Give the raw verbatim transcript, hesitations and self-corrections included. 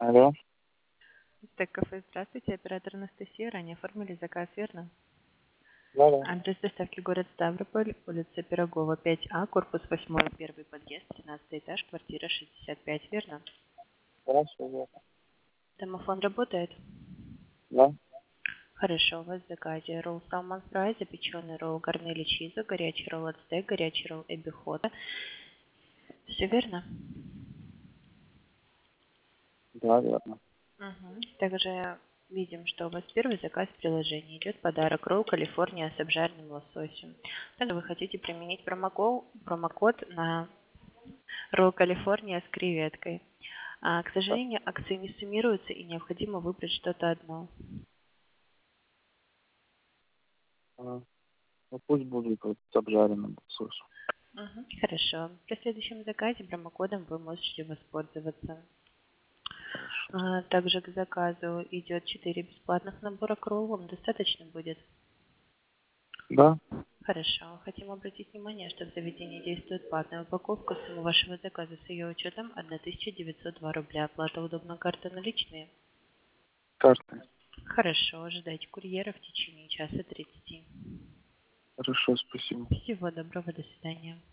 Алло. Так, кафе, здравствуйте, оператор Анастасия, ранее оформили заказ, верно? Да-да. Адрес доставки город Ставрополь, улица Пирогова, пять А, корпус восьмой, первый подъезд, тринадцатый этаж, квартира шестьдесят пять, верно? Хорошо, верно. Домофон работает? Да. Хорошо, у вас в заказе ролл салмон фрай, запеченный ролл гарнели чиза, горячий ролл ацтек, горячий ролл эбихота. Все верно? Да, верно. Угу. Также видим, что у вас первый заказ в приложении. Идет подарок ролл Калифорния с обжаренным лососем. Также вы хотите применить промокол- промокод на ролл Калифорния с креветкой. А, к Да. сожалению, акции не суммируются и необходимо выбрать что-то одно. А, ну, пусть будет вот с обжаренным лососем. Мгм. Хорошо. При следующем заказе промокодом вы можете воспользоваться. Хорошо. А, также к заказу идет четыре бесплатных набора к роллам. Достаточно будет? Да. Хорошо. Хотим обратить внимание, что в заведении действует платная упаковка. Сумма вашего заказа с ее учетом тысяча девятьсот два рубля. Оплата удобно, карта наличные. Карты. Хорошо. Ожидайте курьера в течение часа тридцати. Хорошо, спасибо. Всего доброго. До свидания.